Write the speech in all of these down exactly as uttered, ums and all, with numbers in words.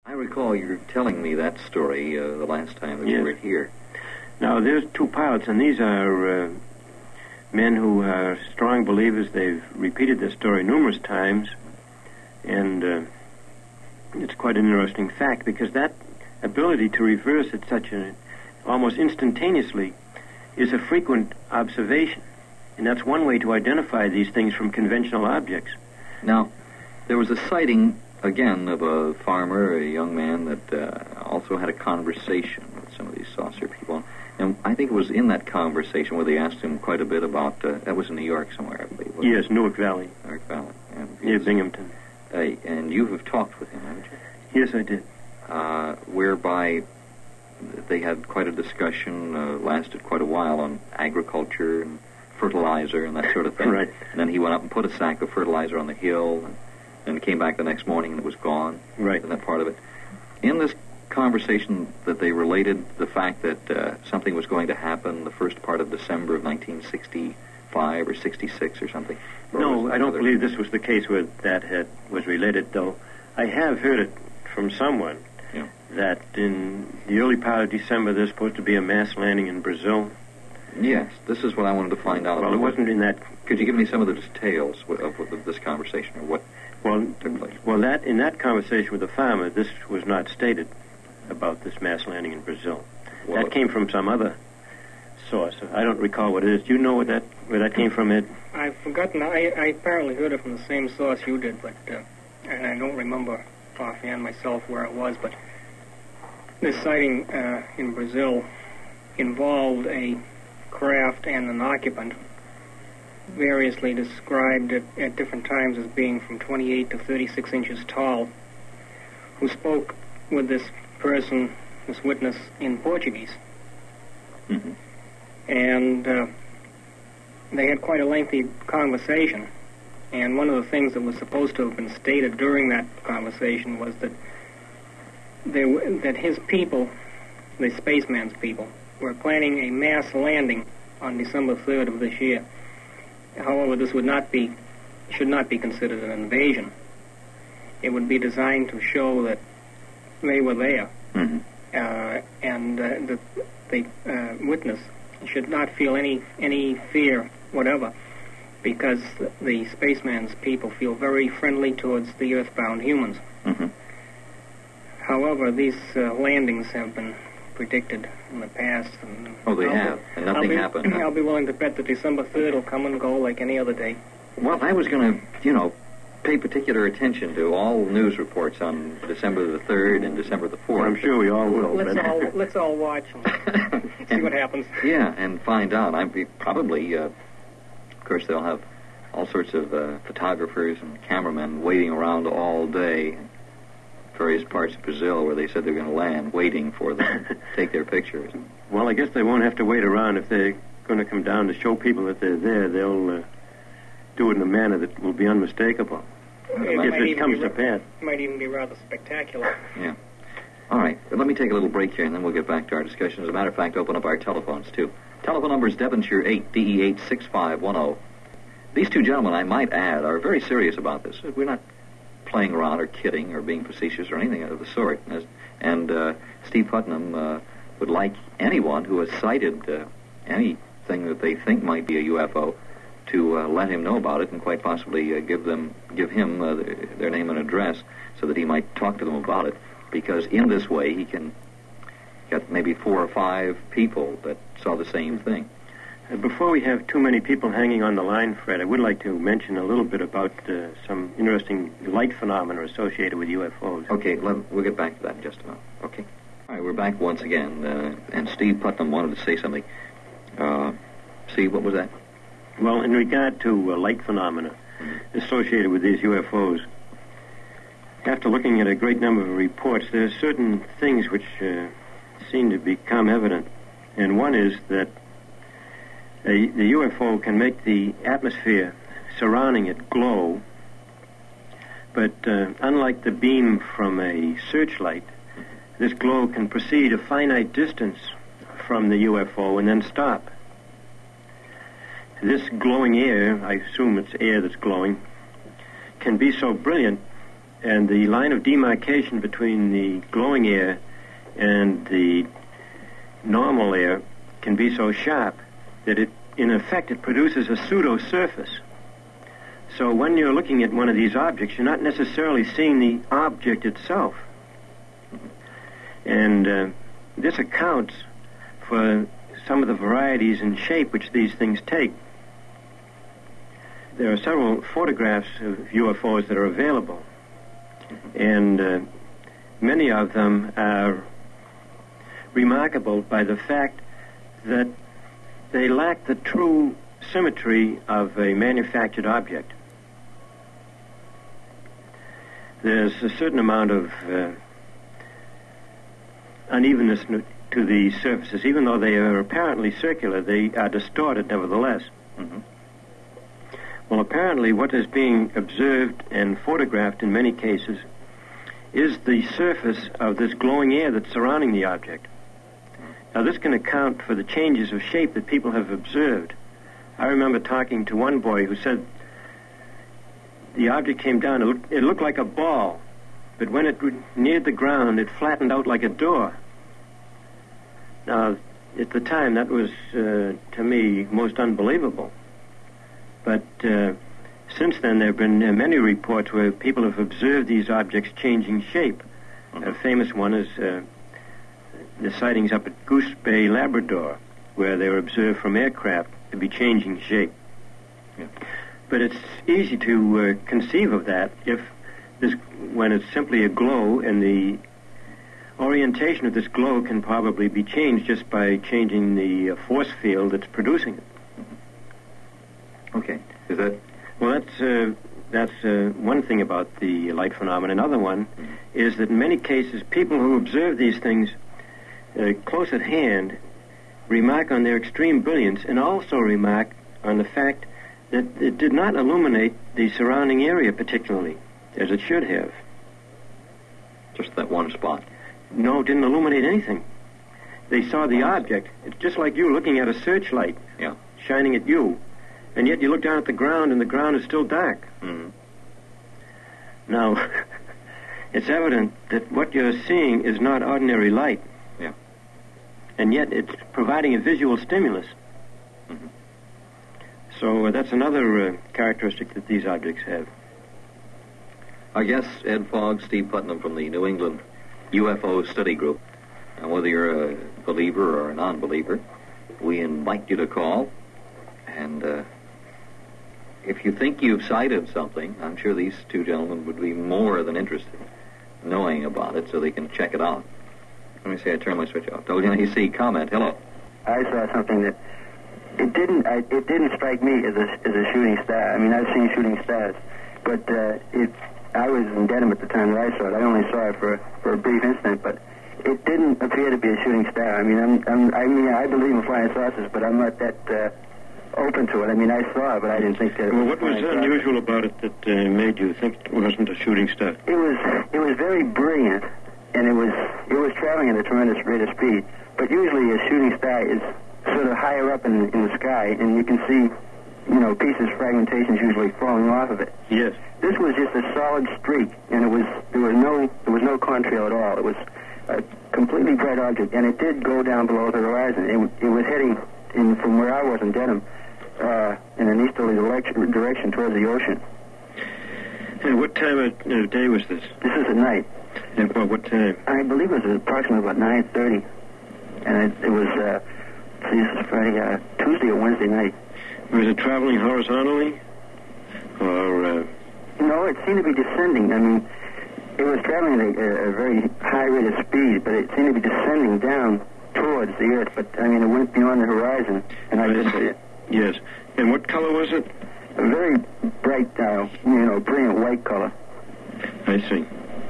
I recall you telling me that story uh, the last time that yes. you were here. Now, there's two pilots, and these are uh, men who are strong believers. They've repeated this story numerous times, and uh, it's quite an interesting fact because that ability to reverse at such an almost instantaneously is a frequent observation, and that's one way to identify these things from conventional objects. Now, there was a sighting, again, of a farmer, a young man that uh, also had a conversation with some of these saucer people. And I think it was in that conversation where they asked him quite a bit about, uh, that was in New York somewhere, I believe. Yes, it? Newark Valley. Newark Valley. And Near Binghamton. Uh, and you have talked with him, haven't you? Yes, I did. Uh, whereby they had quite a discussion, uh, lasted quite a while, on agriculture and fertilizer and that sort of thing. Right. And then he went up and put a sack of fertilizer on the hill, and then came back the next morning and it was gone. Right. And that part of it. In this conversation that they related the fact that uh, something was going to happen the first part of December of nineteen sixty-five or sixty-six or something. Or no, I don't believe this was the case where that had, was related, though. I have heard it from someone yeah. that in the early part of December there's supposed to be a mass landing in Brazil. Yes, this is what I wanted to find out. Well, it wasn't in that... Could you give me some of the details of, of, of this conversation, or what well, took place? Well, that in that conversation with the farmer, this was not stated about this mass landing in Brazil. Well, that came from some other source. I don't recall what it is. Do you know where that where that came from, Ed? I've forgotten. I, I apparently heard it from the same source you did, but uh, and I don't remember offhand myself where it was. But this sighting uh, in Brazil involved a craft and an occupant, variously described at, at different times as being from twenty-eight to thirty-six inches tall, who spoke with this person, this witness, in Portuguese. Mm-hmm. And uh, they had quite a lengthy conversation. And one of the things that was supposed to have been stated during that conversation was that they, that his people, the spaceman's people, were planning a mass landing on December third of this year. However, this would not be, should not be considered an invasion. It would be designed to show that they were there, mm-hmm. uh, and uh, the, the uh, witness should not feel any any fear whatever, because the spaceman's people feel very friendly towards the earthbound humans. Mm-hmm. However, these uh, landings have been predicted in the past. And oh, they I'll have, be, and nothing I'll be, happened. I'll be willing to bet that December third will come and go like any other day. Well, I was going to, you know, pay particular attention to all news reports on December the third and December the fourth. Well, I'm sure we all will. Let's but... all let's all watch and see and, what happens. Yeah, and find out. I'm be probably, uh, of course, they'll have all sorts of uh, photographers and cameramen waiting around all day in various parts of Brazil where they said they're going to land, waiting for them to take their pictures. Well, I guess they won't have to wait around. If they're going to come down to show people that they're there, they'll uh, do it in a manner that will be unmistakable. It if might it even comes be to ra- pass. might even be rather spectacular. Yeah. All right. Well, let me take a little break here, and then we'll get back to our discussion. As a matter of fact, open up our telephones, too. Telephone number is Devonshire eight, D E eight six five one zero. These two gentlemen, I might add, are very serious about this. We're not playing around or kidding or being facetious or anything of the sort. And, and uh, Steve Putnam uh, would like anyone who has sighted uh, anything that they think might be a U F O to uh, let him know about it and quite possibly uh, give them, give him uh, their, their name and address so that he might talk to them about it. Because in this way, he can get maybe four or five people that saw the same thing. Uh, before we have too many people hanging on the line, Fred, I would like to mention a little bit about uh, some interesting light phenomena associated with U F Os. Okay, let, we'll get back to that in just a moment. Okay. All right, we're back once again, uh, and Steve Putnam wanted to say something. Uh, Steve, what was that? Well, in regard to uh, light phenomena mm-hmm. associated with these U F Os, after looking at a great number of reports, there are certain things which uh, seem to become evident. And one is that a, the U F O can make the atmosphere surrounding it glow, but uh, unlike the beam from a searchlight, this glow can proceed a finite distance from the U F O and then stop. This glowing air, I assume it's air that's glowing, can be so brilliant and the line of demarcation between the glowing air and the normal air can be so sharp that it, in effect, it produces a pseudo-surface. So when you're looking at one of these objects, you're not necessarily seeing the object itself. And uh, this accounts for some of the varieties in shape which these things take. There are several photographs of U F Os that are available, and uh, many of them are remarkable by the fact that they lack the true symmetry of a manufactured object. There's a certain amount of uh, unevenness to the surfaces. Even though they are apparently circular, they are distorted nevertheless. Mm-hmm. Well, apparently what is being observed and photographed in many cases is the surface of this glowing air that's surrounding the object. Now, this can account for the changes of shape that people have observed. I remember talking to one boy who said the object came down, it looked, it looked like a ball, but when it neared the ground, it flattened out like a door. Now, at the time, that was, uh, to me, most unbelievable. But uh, since then, there have been uh, many reports where people have observed these objects changing shape. Mm-hmm. A famous one is uh, the sightings up at Goose Bay, Labrador, where they were observed from aircraft to be changing shape. Yeah. But it's easy to uh, conceive of that if this, when it's simply a glow, and the orientation of this glow can probably be changed just by changing the uh, force field that's producing it. Okay. Is that... Well, that's uh, that's uh, one thing about the light phenomenon. Another one mm-hmm. is that in many cases, people who observe these things uh, close at hand remark on their extreme brilliance, and also remark on the fact that it did not illuminate the surrounding area particularly, as it should have. Just that one spot? No, it didn't illuminate anything. They saw the object. It's just like you looking at a searchlight. Yeah. Shining at you. And yet you look down at the ground, and the ground is still dark. Mm-hmm. Now, it's evident that what you're seeing is not ordinary light. Yeah. And yet it's providing a visual stimulus. Mm-hmm. So uh, that's another uh, characteristic that these objects have. Our guests, Ed Fogg, Steve Putnam from the New England U F O Study Group. And whether you're a believer or a non-believer, we invite you to call. And uh, if you think you've sighted something, I'm sure these two gentlemen would be more than interested in knowing about it so they can check it out. Let me see, I turn my switch off. W N A C, comment. Hello. I saw something that it didn't. I, it didn't strike me as a as a shooting star. I mean, I've seen shooting stars, but uh, it. I was in Dedham at the time that I saw it. I only saw it for for a brief instant, but it didn't appear to be a shooting star. I mean, I'm, I'm I mean, I believe in flying saucers, but I'm not that uh, open to it. I mean, I saw it, but I didn't think that. Well, what was unusual about it that uh, made you think it wasn't a shooting star? It was. It was very brilliant, and it was. It was traveling at a tremendous rate of speed. But usually, a shooting star is sort of higher up in, in the sky, and you can see, you know, pieces, fragmentations usually falling off of it. Yes. This was just a solid streak, and it was there was no there was no contrail at all. It was a completely bright object, and it did go down below the horizon. It, it was heading in from where I was in Dedham uh, in an easterly direction, direction towards the ocean. And what time of uh, day was this? This is at night. And about what time? I believe it was approximately about nine thirty, and it, it was uh, this is Friday, uh, Tuesday or Wednesday night. Was it traveling horizontally, or? Uh... No, it seemed to be descending. I mean, it was traveling at a, a very high rate of speed, but it seemed to be descending down towards the Earth. But, I mean, it went beyond the horizon, and I couldn't see it. Yes. And what color was it? A very bright, uh, you know, brilliant white color. I see.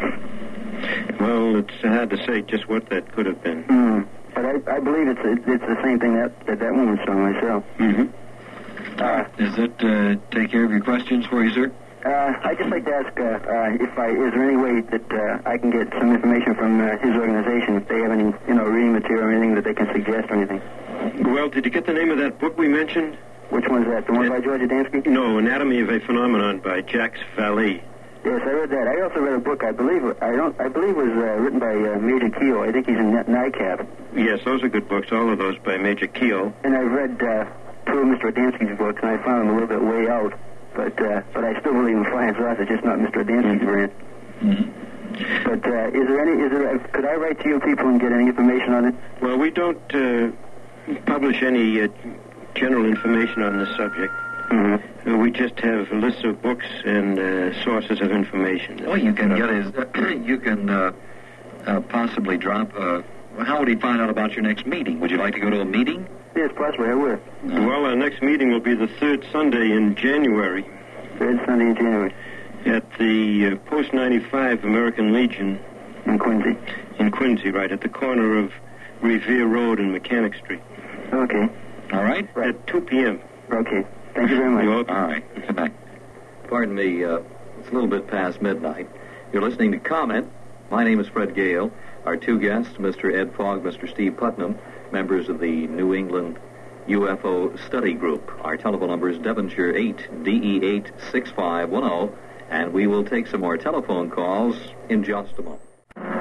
Well, it's hard to say just what that could have been. Mm. But I, I believe it's it's the same thing that that, that woman saw myself. Mm-hmm. Uh, Does that uh, take care of your questions for you, sir? Uh, I'd just like to ask uh, uh, if I is there any way that uh, I can get some information from uh, his organization, if they have any, you know, reading material or anything that they can suggest or anything. Well, did you get the name of that book we mentioned? Which one's that? The one it, by George Adamski? No, Anatomy of a Phenomenon by Jacques Vallée. Yes, I read that. I also read a book. I believe I don't. I believe it was uh, written by uh, Major Keogh. I think he's in NICAP. Yes, those are good books. All of those by Major Keogh. And I've read uh, two of Mister Adamski's books, and I found them a little bit way out. But uh, but I still believe in flying saucers, just not Mister Adamski's brand. Mm-hmm. But uh, is there any? Is there? Could I write to you people and get any information on it? Well, we don't uh, publish any uh, general information on this subject. Mm-hmm. Uh, we just have lists of books and uh, sources of information. Well, you can get his. Uh, you can uh, uh, possibly drop. Uh, how would he find out about your next meeting? Would you like to go to a meeting? Yes, possibly. I would. No. Well, our next meeting will be the third Sunday in January Third Sunday in January at the uh, Post ninety-five American Legion in Quincy. in Quincy, right at the corner of Revere Road and Mechanic Street. Okay. All right. At two p.m. Okay. Thank you very much. You're welcome. All right. Good night. Pardon me. Uh, it's a little bit past midnight. You're listening to Comment. My name is Fred Gale. Our two guests, Mister Ed Fogg, Mister Steve Putnam, members of the New England U F O Study Group. Our telephone number is Devonshire eight, D E eight six five one zero, and we will take some more telephone calls in just a moment.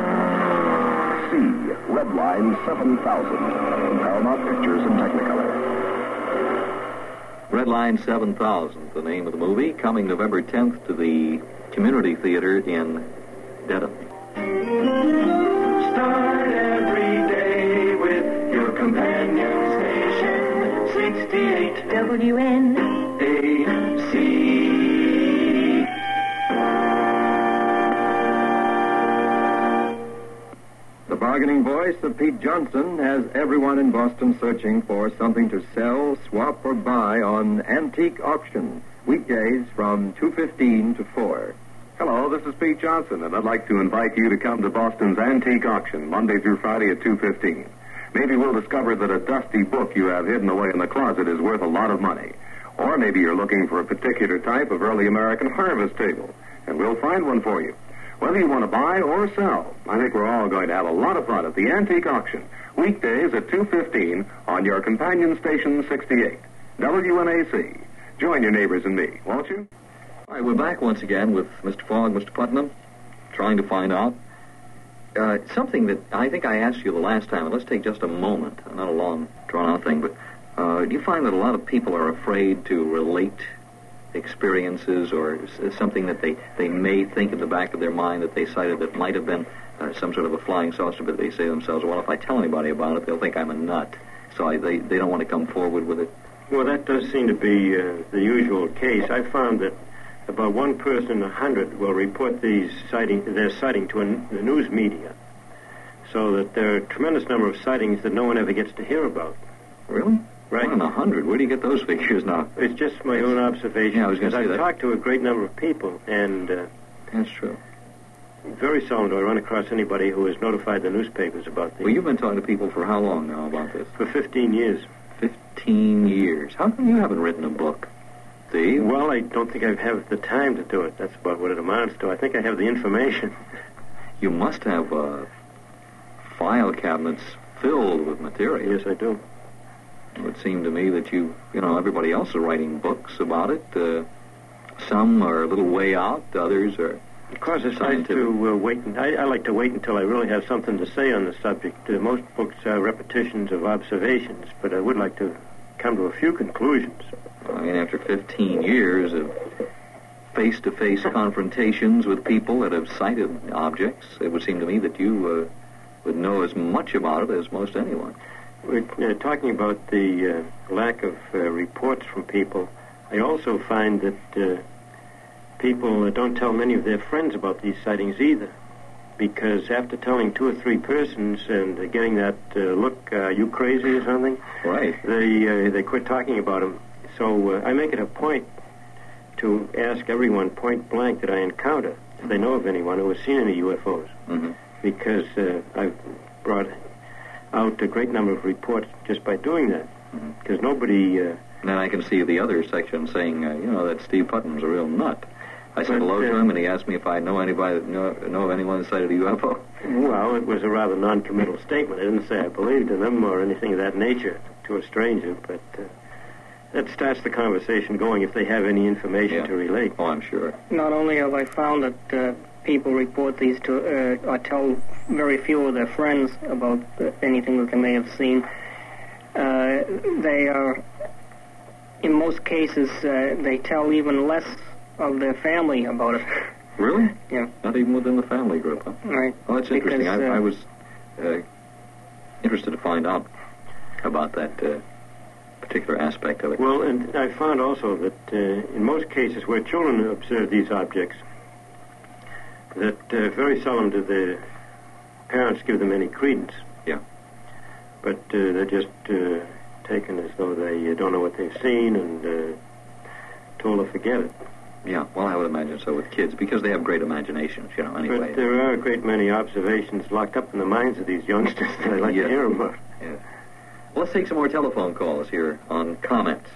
C, Redline seven thousand, Paramount Pictures in Technicolor. Redline seven thousand, the name of the movie, coming November tenth to the Community Theater in Dedham. Start every day with your companion station, sixty-eight W N A C. The bargaining voice of Pete Johnson has everyone in Boston searching for something to sell, swap, or buy on Antique Auction, weekdays from two fifteen to four. Hello, this is Pete Johnson, and I'd like to invite you to come to Boston's Antique Auction, Monday through Friday at two fifteen. Maybe we'll discover that a dusty book you have hidden away in the closet is worth a lot of money. Or maybe you're looking for a particular type of early American harvest table, and we'll find one for you. Whether you want to buy or sell, I think we're all going to have a lot of fun at the Antique Auction, weekdays at two fifteen on your companion station sixty-eight, W N A C. Join your neighbors and me, won't you? All right, we're back once again with Mister Fogg, Mister Putnam, trying to find out uh, something that I think I asked you the last time, and let's take just a moment, not a long, drawn-out thing, but uh, do you find that a lot of people are afraid to relate experiences or s- something that they, they may think in the back of their mind that they cited that might have been uh, some sort of a flying saucer, but they say to themselves, well, if I tell anybody about it, they'll think I'm a nut, so I, they, they don't want to come forward with it? Well, that does seem to be uh, the usual case. I found that about one person in a hundred will report these sighting, their sighting to a, the news media, so that there are a tremendous number of sightings that no one ever gets to hear about. Really? Right. One in a hundred. Where do you get those figures now? It's just my own observation. Yeah, I was gonna because say I've that. talked to a great number of people, and uh, That's true. very seldom do I run across anybody who has notified the newspapers about these. Well, you've been talking to people for how long now about this? For fifteen years. Fifteen years. How come you haven't written a book, Steve? Well, I don't think I have the time to do it. That's about what it amounts to. I think I have the information. You must have uh, file cabinets filled with material. Yes, I do. It would seem to me that you, you know, everybody else is writing books about it. Uh, some are a little way out. Others are Of course, it's nice scientific. to uh, wait. And I, I like to wait until I really have something to say on the subject. Uh, most books are repetitions of observations, but I would like to come to a few conclusions. I mean, after fifteen years of face-to-face confrontations with people that have sighted objects, it would seem to me that you uh, would know as much about it as most anyone. We're uh, talking about the uh, lack of uh, reports from people. I also find that uh, people uh, don't tell many of their friends about these sightings either, because after telling two or three persons and uh, getting that uh, look, uh, are you crazy or something? Right. They uh, they quit talking about them. So uh, I make it a point to ask everyone point blank that I encounter if they know of anyone who has seen any U F Os, Mm-hmm. because uh, I've brought out a great number of reports just by doing that. Because nobody... Uh, And then I can see the other section saying, uh, you know, that Steve Putnam's a real nut. I said But, hello to uh, him, and he asked me if I know anybody that know, know of anyone that sighted a U F O. well, it was a rather non-committal statement. I didn't say I believed in them or anything of that nature to a stranger, but uh, that starts the conversation going if they have any information Yeah. to relate. Oh, I'm sure. Not only have I found that uh, people report these to, uh, or tell very few of their friends about uh, anything that they may have seen, uh, they are, in most cases, uh, they tell even less of their family about it. Really? Yeah. Not even within the family group, huh? Right. Well, that's Because, interesting. I, uh, I was uh, interested to find out about that uh, particular aspect of it. Well, and I found also that uh, in most cases where children observe these objects, that uh, very seldom do the parents give them any credence. Yeah. But uh, they're just uh, taken as though they uh, don't know what they've seen and uh, told to forget it. Yeah, well, I would imagine so with kids, because they have great imaginations, you know, anyway. But there are a great many observations locked up in the minds of these youngsters that I'd like Yeah. to hear about. Yeah. Well, let's take some more telephone calls here on comments.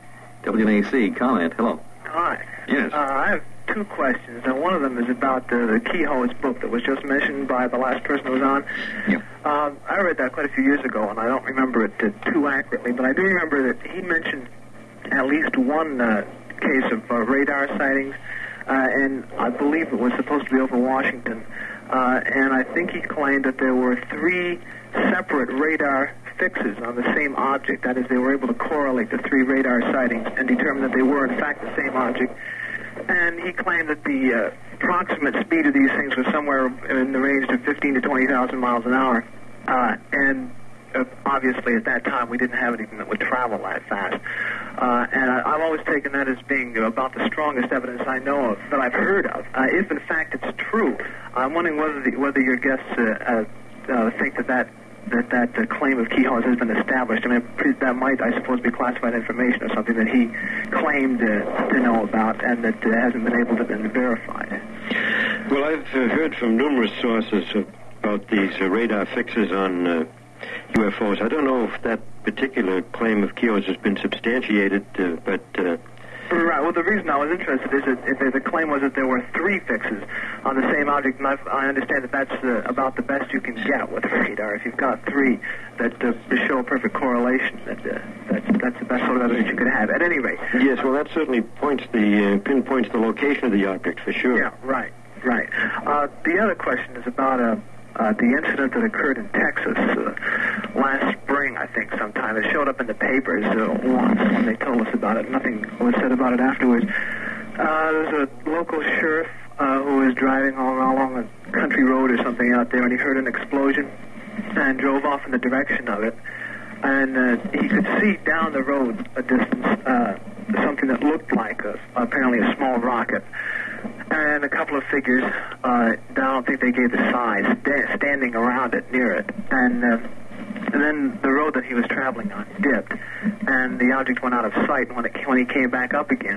W N A C, comment, hello. Hi. Yes. Uh, I have two questions, and one of them is about the, the Kehoe's book that was just mentioned by the last person who was on. Yeah. Um, I read that quite a few years ago, and I don't remember it uh, too accurately, but I do remember that he mentioned at least one uh, case of uh, radar sightings, uh, and I believe it was supposed to be over Washington. Uh, and I think he claimed that there were three separate radar fixes on the same object. That is, they were able to correlate the three radar sightings and determine that they were, in fact, the same object. And he claimed that the uh, approximate speed of these things was somewhere in the range of fifteen to twenty thousand miles an hour. Uh, and uh, obviously, at that time, we didn't have anything that would travel that fast. Uh, and I, I've always taken that as being about the strongest evidence I know of, that I've heard of. Uh, if, in fact, it's true, I'm wondering whether the, whether your guests uh, uh, uh, think that that that, that uh, claim of Kehoe's has been established. I mean, pre- that might, I suppose, be classified information or something that he claimed uh, to know about and that uh, hasn't been able to be verified. Well, I've uh, heard from numerous sources about these uh, radar fixes on uh, U F Os. I don't know if that particular claim of Kehoe's has been substantiated, uh, but... Uh, Right. Well, the reason I was interested is that if the claim was that there were three fixes on the same object, and I've, I understand that that's uh, about the best you can get with radar. If you've got three that uh, show a perfect correlation, that uh, that's that's the best sort of evidence you could have. At any rate. Yes. Well, that certainly points the uh, pinpoints the location of the object for sure. Yeah. Right. Right. Uh, the other question is about uh, uh, the incident that occurred in Texas uh, last spring, I think, sometime. It showed up in the papers uh, once when they told us about it. Nothing was said about it afterwards. Uh, there's a local sheriff uh, who was driving all along a country road or something out there, and he heard an explosion and drove off in the direction of it. And uh, he could see down the road a distance uh, something that looked like a, apparently a small rocket. And a couple of figures, uh, I don't think they gave the size, sta- standing around it, near it. And, uh, and then the road that he was traveling on dipped, and the object went out of sight. And when, it, when he came back up again,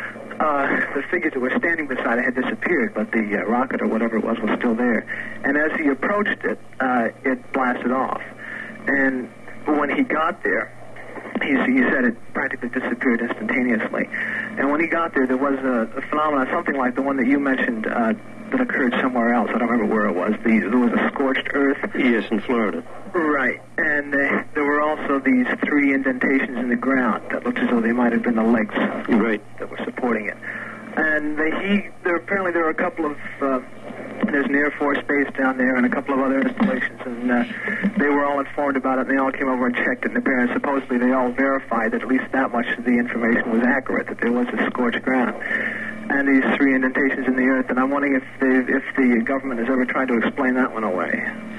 uh, the figures that were standing beside it had disappeared, but the uh, rocket or whatever it was was still there. And as he approached it, uh, it blasted off. And when he got there, He, he said it practically disappeared instantaneously. And when he got there, there was a, a phenomenon, something like the one that you mentioned, uh, that occurred somewhere else. I don't remember where it was. The, there was a scorched earth. Yes, in Florida. Right. And uh, there were also these three indentations in the ground that looked as though they might have been the legs right. that were supporting it. And they, he, there apparently there were a couple of... Uh, There's an Air Force base down there and a couple of other installations, and uh, they were all informed about it, and they all came over and checked it, and apparently, supposedly, they all verified that at least that much of the information was accurate, that there was a scorched ground. And these three indentations in the earth, and I'm wondering if, they, if the government has ever tried to explain that one away.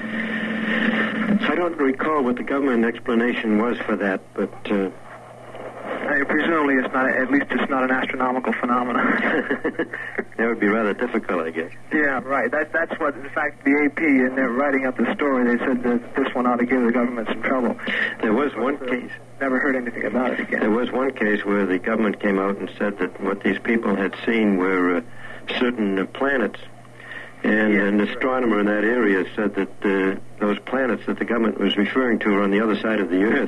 I don't recall what the government explanation was for that, but... Uh... I mean, presumably it's not, at least it's not an astronomical phenomenon. That would be rather difficult, I guess. Yeah, right. That, that's what, in fact, the A P, in their writing up the story, they said that this one ought to give the government some trouble. There was one but, uh, case. Never heard anything about it again. There was one case where the government came out and said that what these people had seen were uh, certain uh, planets. And yes, an astronomer in that area said that uh, those planets that the government was referring to were on the other side of the Earth.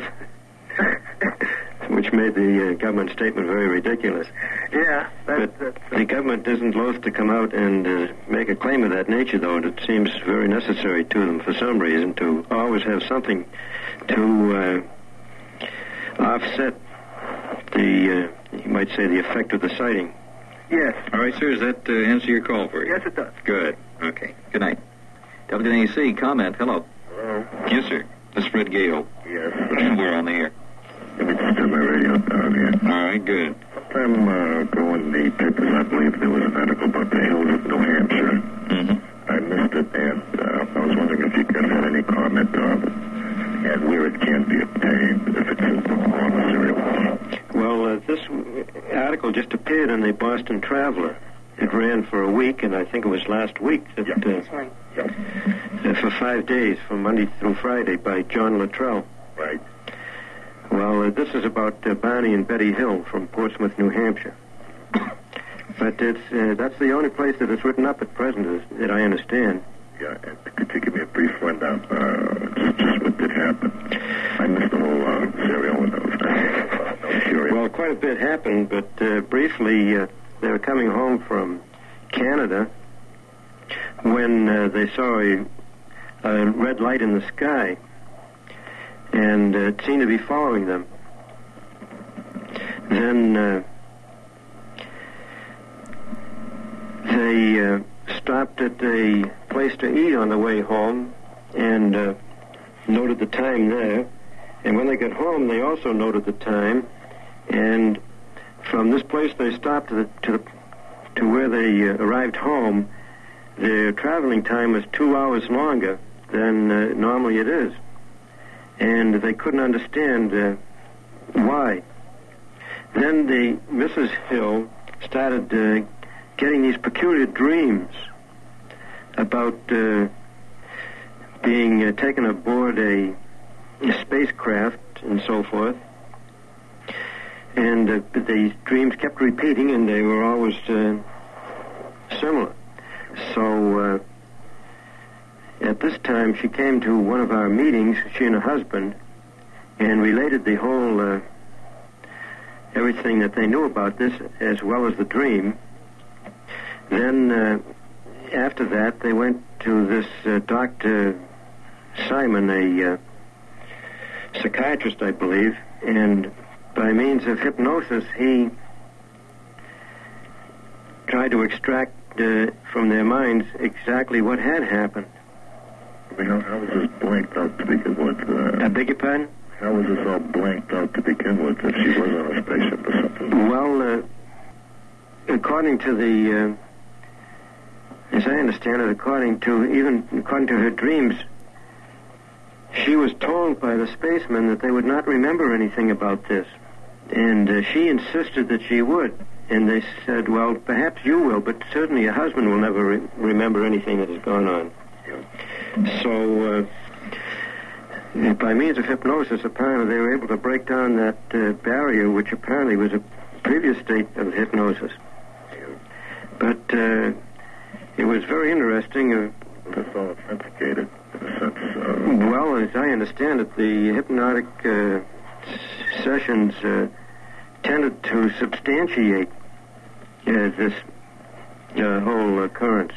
Which made the uh, government statement very ridiculous. Yeah. That, but the government isn't loath to come out and uh, make a claim of that nature, though, and it seems very necessary to them for some reason to always have something to uh, offset the, uh, you might say, the effect of the sighting. Yes. All right, sir. Does that uh, answer your call for you? Yes, it does. Good. Okay. Good night. W N A C, comment. Hello. Hello? Yes, sir. This is Fred Gale. Yes. We're on the air. Let me just turn my radio down here. All right, good. Sometime uh, ago in the papers, I believe there was an article about the hills of New Hampshire. Mm-hmm. I missed it, and uh, I was wondering if you could have any comment on it and where it can be obtained, if it's in the form of serial. Well, uh, this article just appeared in the Boston Traveler. It ran for a week, and I think it was last week that, Yep. uh, That's right. Yep. uh, for five days, from Monday through Friday, by John Luttrell. Right. Well, uh, this is about uh, Barney and Betty Hill from Portsmouth, New Hampshire. But it's uh, that's the only place that it's written up at present, is, that I understand. Yeah, and could you give me a brief rundown, uh, just, just what did happen? I missed the whole uh, serial when I was I was curious. Well, quite a bit happened, but uh, briefly, uh, they were coming home from Canada when uh, they saw a, a red light in the sky, and uh, it seemed to be following them. Then uh, they uh, stopped at a place to eat on the way home and uh, noted the time there. And when they got home, they also noted the time. And from this place they stopped to the, to, the, to where they uh, arrived home, their traveling time was two hours longer than uh, normally it is. And they couldn't understand uh, why. Then the Missus Hill started uh, getting these peculiar dreams about uh, being uh, taken aboard a, a spacecraft and so forth. And uh, these dreams kept repeating, and they were always uh, similar. So uh, at this time, she came to one of our meetings, she and her husband, and related the whole, uh, everything that they knew about this, as well as the dream. Then, uh, after that, they went to this uh, Doctor Simon, a uh, psychiatrist, I believe, and by means of hypnosis, he tried to extract uh, from their minds exactly what had happened. I mean, how, how was this blanked out to begin with? Uh, I beg your pardon? How was this all blanked out to begin with if she was on a spaceship or something? Well, uh, according to the, uh, as I understand it, according to, even according to her dreams, she was told by the spacemen that they would not remember anything about this. And uh, she insisted that she would. And they said, well, perhaps you will, but certainly your husband will never re- remember anything that has gone on. So, uh, by means of hypnosis, apparently they were able to break down that uh, barrier, which apparently was a previous state of hypnosis. But uh, it was very interesting. Uh, That's all authenticated, in a sense. Uh, well, as I understand it, the hypnotic uh, sessions uh, tended to substantiate uh, this uh, whole occurrence.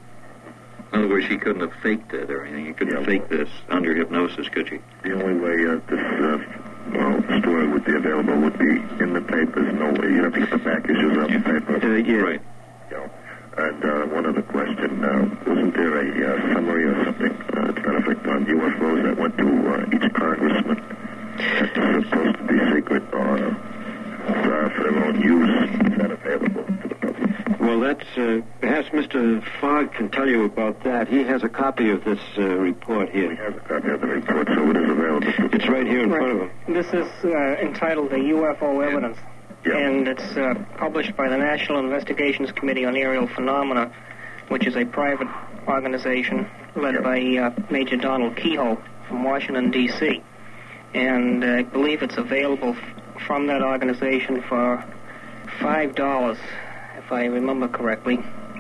In other words, she couldn't have faked it or anything. You couldn't Yeah. fake this under hypnosis, could she? The only way uh, this uh, well, story would be available would be in the papers. No way. You'd have to get the back issues of the paper. Uh, yeah. Right. Yeah. And uh, one other question. Uh, wasn't there a uh, summary or something uh, to that effect on U F Os that went to uh, each congressman? That's supposed to be secret or uh, for their own use. Is that available to the public? Well, that's, uh, perhaps Mister Fogg can tell you about that. He has a copy of this uh, report We here. have a copy of the report, so it is available. To It's right here in front of him. This is uh, entitled The U F O Evidence, Yeah. and it's uh, published by the National Investigations Committee on Aerial Phenomena, which is a private organization led Yeah. by uh, Major Donald Kehoe from Washington, D C And uh, I believe it's available f- from that organization for five dollars, if I remember correctly.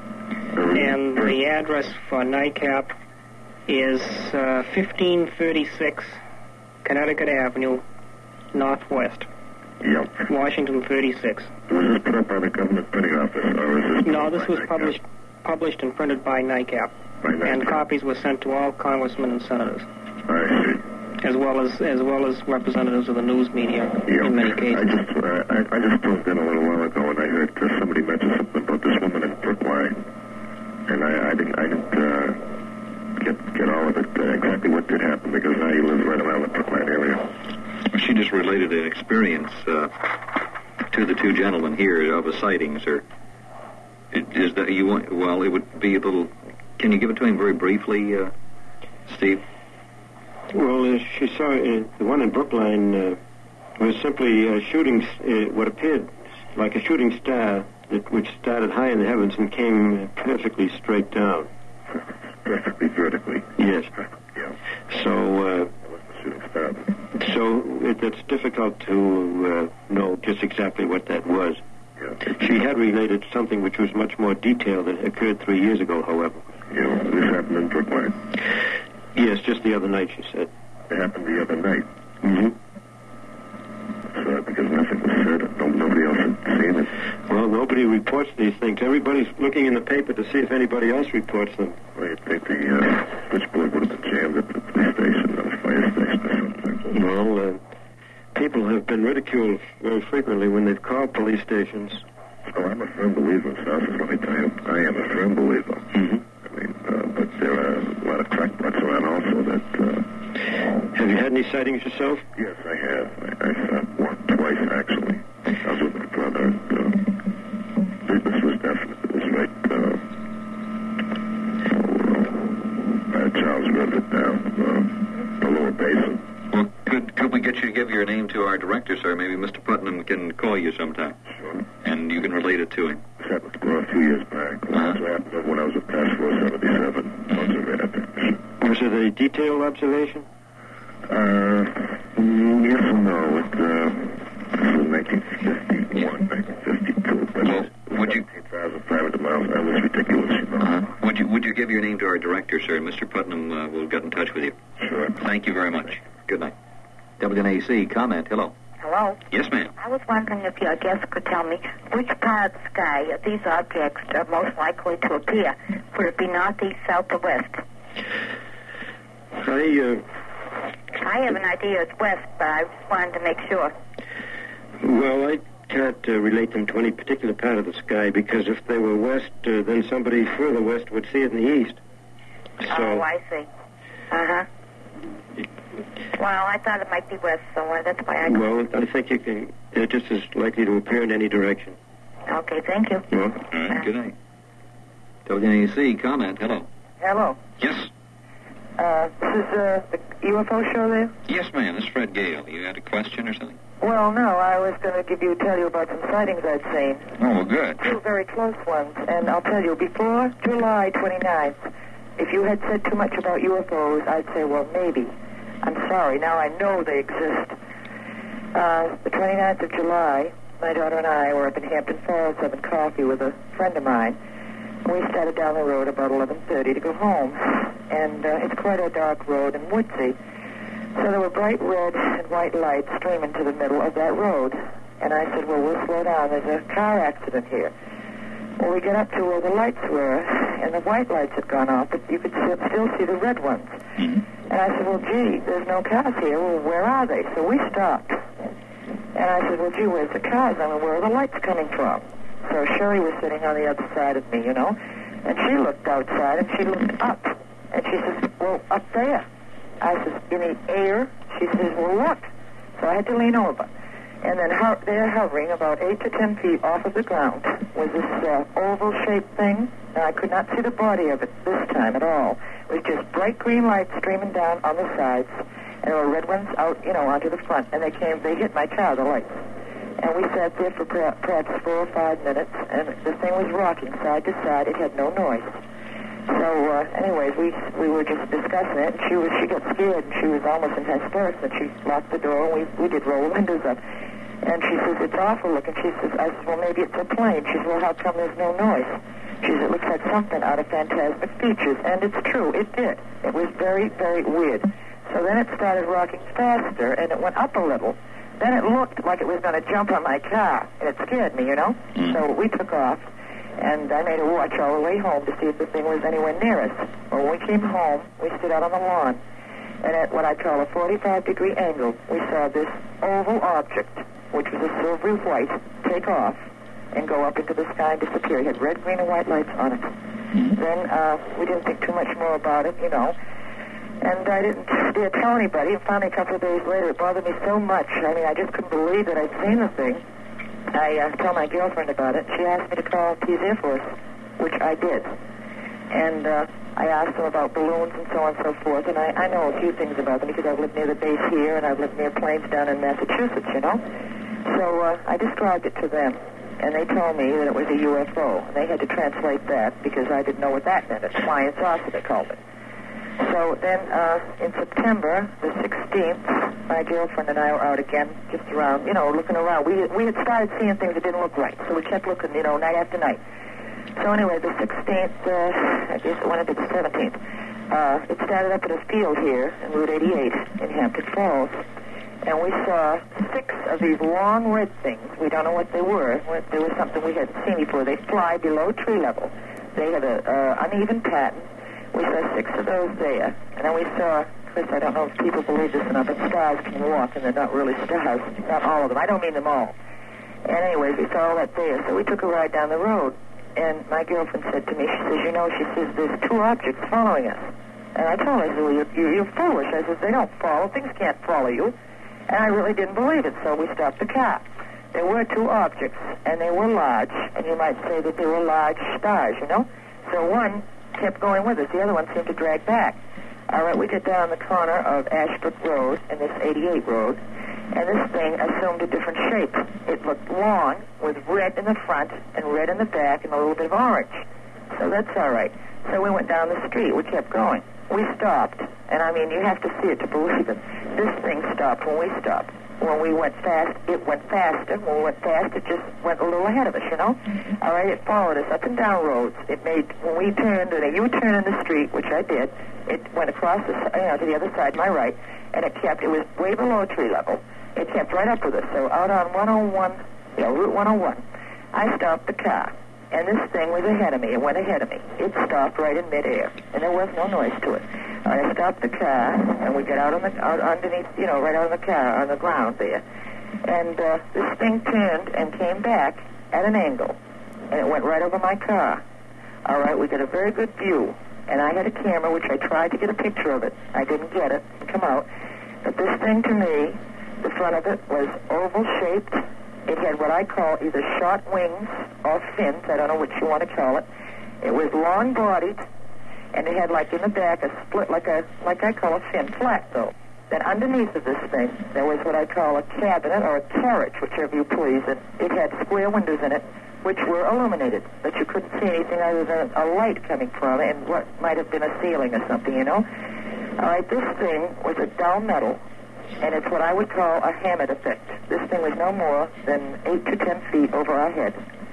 And the address for NICAP is uh, fifteen thirty-six Connecticut Avenue, Northwest, Yep. Washington thirty-six. Was this put up by the government printing office, or is this... No, put this by was NICAP? published published and printed by NICAP. By And NICAP. copies were sent to all congressmen and senators. I see. as well as as well as representatives of the news media Yeah, in many I cases. just, uh, I, I just tuned in a little while ago, and I heard uh, somebody mention something about this woman in Brookline, and I, I didn't, I didn't uh, get get all of it uh, exactly what did happen because I live right around the Brookline area. She just related an experience uh, to the two gentlemen here of a sighting, sir. Is that you want? Well, it would be a little. Can you give it to him very briefly, uh, Steve? Well, uh, she saw uh, the one in Brookline uh, was simply uh, shooting uh, what appeared like a shooting star that which started high in the heavens and came uh, perfectly straight down. Perfectly vertically. Yes. Yeah. So. Uh, Shooting star. So it, it's difficult to uh, know just exactly what that was. Yeah. She had related something which was much more detailed that occurred three years ago, however. Yeah, this happened in Brookline. Yes, just the other night, she said. It happened the other night. Mm-hmm. So, because nothing was said, no, nobody else had seen it. Well, nobody reports these things. Everybody's looking in the paper to see if anybody else reports them. Well, you'd think the uh, switchboard would have been jammed at the police station or the fire station or something. Well, uh, people have been ridiculed very frequently when they've called police stations. Oh, I'm a firm believer in Southers, let me tell you. I am a firm believer. Mm-hmm. I mean, uh, but there are a lot of crackpots around also that... Uh, have you had any sightings yourself? Yes, I have. I, I saw one, twice, actually. I was with my brother. And, uh, this was definite. It was right... Uh, oh, uh, Charles River down uh, the lower basin. Well, could could we get you to give your name to our director, sir? Maybe Mister Putnam can call you sometime. Sure. And you can relate it to him. This happened well, a few years back. Uh-huh. This happened when I was at Task Force seventy-seven. I was a radar technician. Was it a detailed observation? Uh, mm, yes and no. It, uh, this was nineteen fifty-one, nineteen fifty-two. But well, would you... eight thousand five hundred miles. That was ridiculous, you know. Uh-huh. Would you Would you give your name to our director, sir? Mister Putnam uh, will get in touch with you. Sure. Thank you very much. Good night. W N A C, comment. Hello. Hello? Yes, ma'am. I was wondering if your guest could tell me which part of the sky these objects are most likely to appear. Would it be northeast, south, or west? I, uh... I have an idea it's west, but I just wanted to make sure. Well, I can't uh, relate them to any particular part of the sky, because if they were west, uh, then somebody further west would see it in the east. So, oh, I see. Uh-huh. Well, I thought it might be west, so uh, that's why I... Well, I think you can... They're just as likely to appear in any direction. Okay, thank you. Well, all right, good night. W N A C, comment. Hello. Hello. Yes. Uh, this is uh, the U F O show there? Yes, ma'am. This is Fred Gale. You had a question or something? Well, no. I was going to give you tell you about some sightings I'd seen. Oh, well, good. Two very close ones. And I'll tell you, before July twenty-ninth, if you had said too much about U F Os, I'd say, well, maybe. I'm sorry. Now I know they exist. Uh, the twenty-ninth of July, my daughter and I were up in Hampton Falls having coffee with a friend of mine. We started down the road about eleven thirty to go home. And uh, it's quite a dark road and woodsy. So there were bright red and white lights streaming to the middle of that road. And I said, well, we'll slow down. There's a car accident here. Well, we get up to where the lights were, and the white lights had gone off, but you could still see the red ones. Mm-hmm. And I said, well, gee, there's no cars here. Well, where are they? So we stopped. And I said, well, gee, where's the cars? I mean, where are the lights coming from? So Sherry was sitting on the other side of me, you know, and she looked outside, and she looked up. And she says, well, up there. I says, in the air? She says, well, look. So I had to lean over. And then ho- there hovering about eight to ten feet off of the ground was this uh, oval-shaped thing. And I could not see the body of it this time at all. It was just bright green lights streaming down on the sides. And there were red ones out, you know, onto the front. And they came, they hit my car, the lights. And we sat there for per- perhaps four or five minutes. And the thing was rocking side to side. It had no noise. So, uh, anyways, we we were just discussing it, and she was she got scared, and she was almost in hysterics, and she locked the door, and we, we did roll windows up. And she says, it's awful looking. She says, I said, well, maybe it's a plane. She says, well, how come there's no noise? She says, it looks like something out of Phantasmic Features. And it's true, it did. It was very, very weird. So then it started rocking faster, and it went up a little. Then it looked like it was going to jump on my car, and it scared me, you know? Mm. So we took off. And I made a watch all the way home to see if the thing was anywhere near us. Well, when we came home, we stood out on the lawn. And at what I call a forty-five degree angle, we saw this oval object, which was a silvery white, take off and go up into the sky and disappear. It had red, green, and white lights on it. Mm-hmm. Then uh, we didn't think too much more about it, you know. And I didn't dare tell anybody. And finally, a couple of days later, it bothered me so much. I mean, I just couldn't believe that I'd seen the thing. I uh, told my girlfriend about it. She asked me to call Pease Air Force, which I did. And uh, I asked them about balloons and so on and so forth. And I, I know a few things about them because I've lived near the base here and I've lived near planes down in Massachusetts, you know. So uh, I described it to them. And they told me that it was a U F O. And they had to translate that because I didn't know what that meant. It's flying saucer, they called it. So then uh, in September the sixteenth, my girlfriend and I were out again, just around, you know, looking around. We, we had started seeing things that didn't look right. So we kept looking, you know, night after night. So anyway, the sixteenth, uh, I guess it went into the seventeenth. Uh, it started up at a field here in Route eighty-eight in Hampton Falls. And we saw six of these long red things. We don't know what they were. There was something we hadn't seen before. They fly below tree level. They had an uh, uneven pattern. We saw six of those there. And then we saw, Chris, I don't know if people believe this or not, but stars can walk, and they're not really stars. Not all of them. I don't mean them all. And anyways, we saw all that there. So we took a ride down the road. And my girlfriend said to me, she says, you know, she says, there's two objects following us. And I told her, I said, well, you're, you're, you're foolish. I says, they don't follow. Things can't follow you. And I really didn't believe it, so we stopped the car. There were two objects, and they were large, and you might say that they were large stars, you know? So one kept going with us. The other one seemed to drag back. All right, we get down the corner of Ashbrook Road and this eighty-eight Road, and this thing assumed a different shape. It looked long, with red in the front and red in the back and a little bit of orange. So that's all right. So we went down the street. We kept going. We stopped, and I mean, you have to see it to believe it. This thing stopped when we stopped. When we went fast, it went faster. When we went fast, it just went a little ahead of us, you know? Mm-hmm. All right, it followed us up and down roads. It made, when we turned, in a U-turn in the street, which I did, it went across the, you know, to the other side, my right, and it kept, it was way below tree level. It kept right up with us. So out on one oh one, yeah, Route one oh one, I stopped the car. And this thing was ahead of me. It went ahead of me. It stopped right in midair, and there was no noise to it. I stopped the car, and we got out on the out underneath, you know, right out of the car on the ground there. And uh, this thing turned and came back at an angle, and it went right over my car. All right, we got a very good view, and I had a camera which I tried to get a picture of it. I didn't get it. It come out, but this thing to me, the front of it was oval shaped. It had what I call either short wings or fins. I don't know what you want to call it. It was long-bodied, and it had, like, in the back, a split, like a, like I call a fin, flat, though. Then underneath of this thing, there was what I call a cabinet or a carriage, whichever you please. And it had square windows in it, which were illuminated, but you couldn't see anything other than a light coming from it and what might have been a ceiling or something, you know. All right, this thing was a dull metal, and it's what I would call a Hammett effect. This thing was no more than eight to ten feet over our head.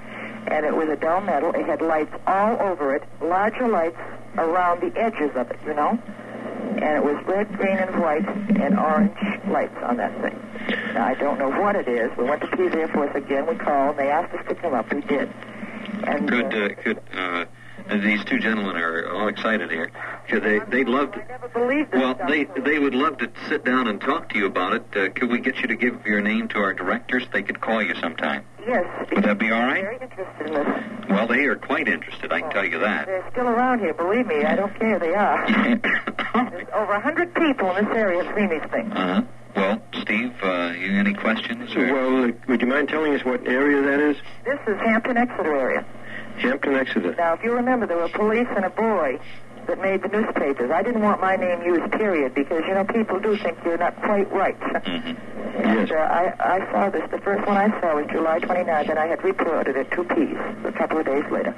And it was a dull metal. It had lights all over it, larger lights around the edges of it, you know. And it was red, green, and white, and orange lights on that thing. Now, I don't know what it is. We went to Pease Air Force again. We called, and they asked us to come up. We did. And, could, uh, could, uh, these two gentlemen are all excited here. Could they, they'd love to... I never believed this Well, stuff. they they would love to sit down and talk to you about it. Uh, could we get you to give your name to our directors? They could call you sometime. Yes. Would that be all right? Very interested in this. Well, they are quite interested, I can tell you that. They're still around here, believe me. I don't care. They are. There's over a hundred people in this area have seen these things. Uh-huh. Well, Steve, uh, you any questions? Or? Well, uh, would you mind telling us what area that is? This is Hampton Exeter area. Hampton Exeter. Now, if you remember, there were police and a boy that made the newspapers. I didn't want my name used, period, because, you know, people do think you're not quite right. Mm-hmm. And Yes. uh, I, I saw this. The first one I saw was July twenty-ninth, and I had reported it to Pease a couple of days later.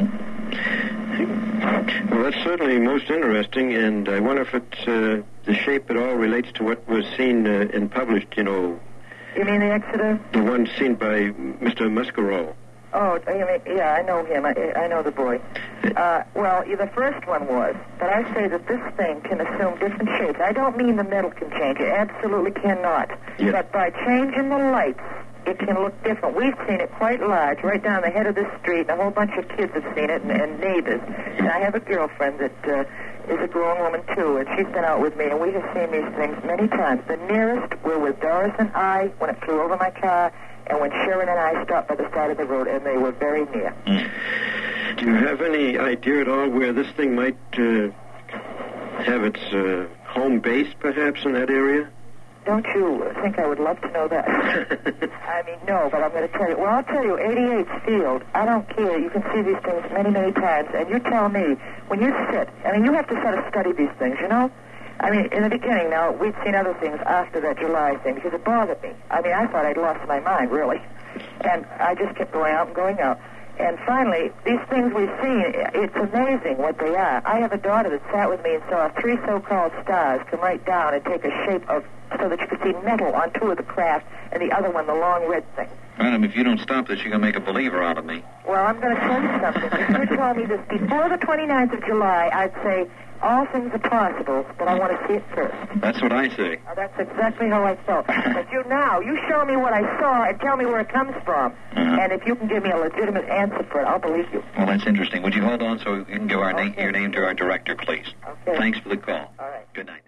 Mm-hmm. Well, that's certainly most interesting, and I wonder if it's, uh, the shape at all relates to what was seen uh, and published, you know. You mean the Exeter? The one seen by Mister Muscarol. Oh, you mean, yeah, I know him. I, I know the boy. Uh, well, the first one was, but I say that this thing can assume different shapes. I don't mean the metal can change. It absolutely cannot. Yes. But by changing the lights, it can look different. We've seen it quite large, right down the head of the street, and a whole bunch of kids have seen it, and, and neighbors. And I have a girlfriend that uh, is a grown woman, too, and she's been out with me, and we have seen these things many times. The nearest were with Doris and I when it flew over my car, and when Sharon and I stopped by the side of the road, and they were very near. Mm. Do you have any idea at all where this thing might uh, have its uh, home base, perhaps, in that area? Don't you think I would love to know that? I mean, no, but I'm going to tell you. Well, I'll tell you, eighty-eight's Field, I don't care. You can see these things many, many times, and you tell me, when you sit, I mean, you have to sort of study these things, you know? I mean, in the beginning, now, we'd seen other things after that July thing because it bothered me. I mean, I thought I'd lost my mind, really. And I just kept going out and going out. And finally, these things we've seen, it's amazing what they are. I have a daughter that sat with me and saw three so-called stars come right down and take a shape of, so that you could see metal on two of the craft, and the other one, the long red thing. Madam, if you don't stop this, you're going to make a believer out of me. Well, I'm going to tell you something. If you told me this before the twenty-ninth of July, I'd say all things are possible, but I want to see it first. That's what I say. Oh, that's exactly how I felt. But you now, you show me what I saw and tell me where it comes from. Uh-huh. And if you can give me a legitimate answer for it, I'll believe you. Well, that's interesting. Would you hold on so you can give our Okay. na- your name to our director, please? Okay. Thanks for the call. All right. Good night.